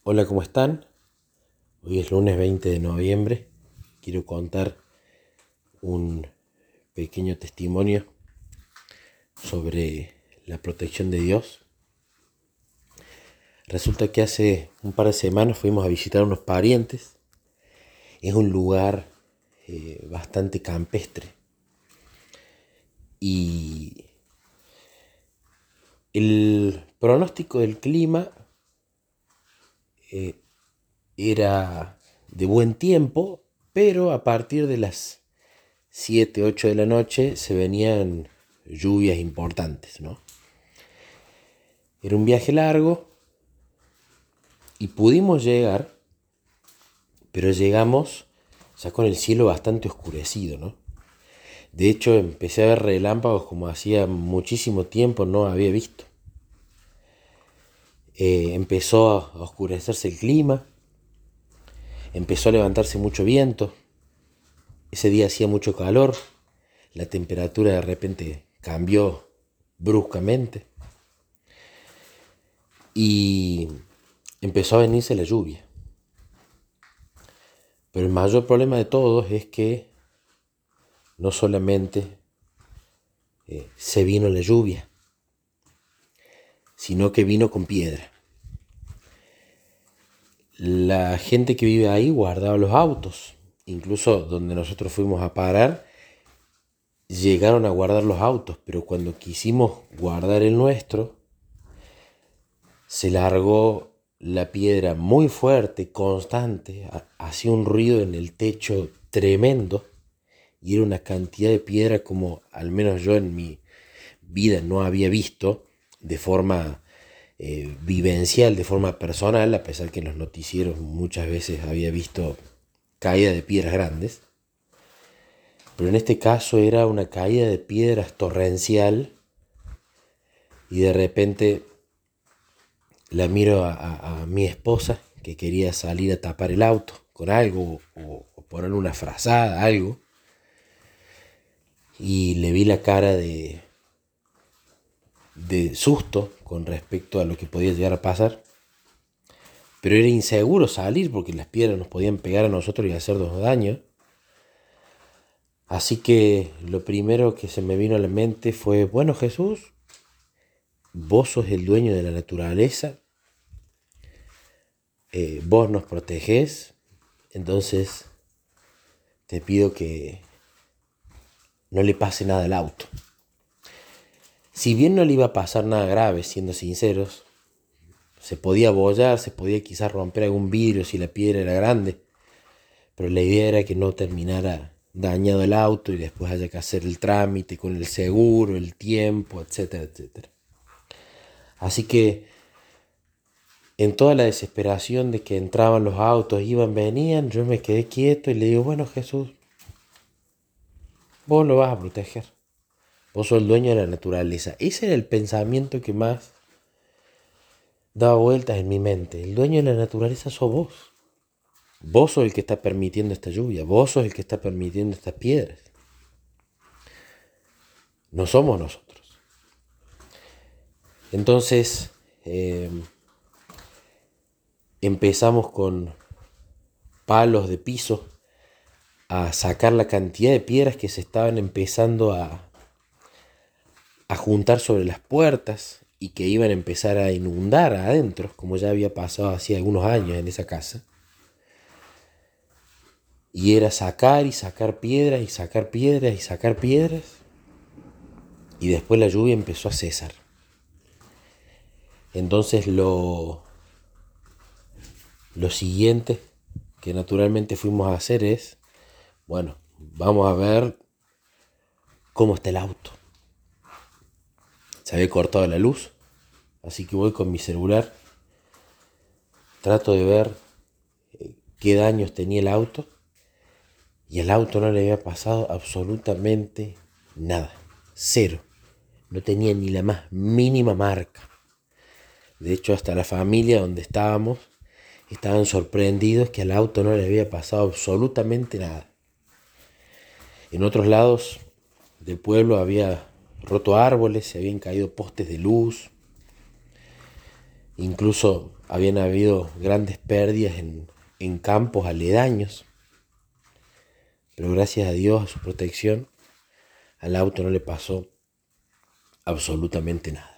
Hola, ¿cómo están? Hoy es lunes 20 de noviembre. Quiero contar un pequeño testimonio sobre la protección de Dios. Resulta que hace un par de semanas fuimos a visitar a unos parientes. Es un lugar bastante campestre y el pronóstico del clima era de buen tiempo, pero a partir de las 7, 8 de la noche se venían lluvias importantes, ¿no? Era un viaje largo y pudimos llegar, pero llegamos ya con el cielo bastante oscurecido, ¿no? De hecho, empecé a ver relámpagos como hacía muchísimo tiempo no había visto. Empezó a oscurecerse el clima, empezó a levantarse mucho viento, ese día hacía mucho calor, la temperatura de repente cambió bruscamente y empezó a venirse la lluvia. Pero el mayor problema de todos es que no solamente se vino la lluvia, sino que vino con piedra. La gente que vive ahí guardaba los autos, incluso donde nosotros fuimos a parar, llegaron a guardar los autos, pero cuando quisimos guardar el nuestro, se largó la piedra muy fuerte, constante, hacía un ruido en el techo tremendo, y era una cantidad de piedra como al menos yo en mi vida no había visto de forma vivencial, de forma personal, a pesar que en los noticieros muchas veces había visto caída de piedras grandes. Pero en este caso era una caída de piedras torrencial y de repente la miro a mi esposa que quería salir a tapar el auto con algo o ponerle una frazada, algo. Y le vi la cara de susto con respecto a lo que podía llegar a pasar. Pero era inseguro salir porque las piedras nos podían pegar a nosotros y hacernos daño. Así que lo primero que se me vino a la mente fue, bueno, Jesús, vos sos el dueño de la naturaleza, vos nos protegés, entonces te pido que no le pase nada al auto. Si bien no le iba a pasar nada grave, siendo sinceros, se podía abollar, se podía quizás romper algún vidrio si la piedra era grande, pero la idea era que no terminara dañado el auto y después haya que hacer el trámite con el seguro, el tiempo, etcétera, etcétera. Así que en toda la desesperación de que entraban los autos, iban, venían, yo me quedé quieto y le digo, bueno, Jesús, vos lo vas a proteger. Vos sos el dueño de la naturaleza. Ese era el pensamiento que más daba vueltas en mi mente. El dueño de la naturaleza sos vos. Vos sos el que está permitiendo esta lluvia. Vos sos el que está permitiendo estas piedras. No somos nosotros. Entonces empezamos con palos de piso a sacar la cantidad de piedras que se estaban empezando a juntar sobre las puertas y que iban a empezar a inundar adentro, como ya había pasado hacía algunos años en esa casa. Y era sacar y sacar piedras y sacar piedras y sacar piedras. Y después la lluvia empezó a cesar. Entonces lo siguiente que naturalmente fuimos a hacer es, bueno, vamos a ver cómo está el auto. Se había cortado la luz, así que voy con mi celular, trato de ver qué daños tenía el auto y al auto no le había pasado absolutamente nada, cero. No tenía ni la más mínima marca. De hecho, hasta la familia donde estábamos estaban sorprendidos que al auto no le había pasado absolutamente nada. En otros lados del pueblo había roto árboles, se habían caído postes de luz. Incluso habían habido grandes pérdidas en campos aledaños, pero gracias a Dios, a su protección, al auto no le pasó absolutamente nada.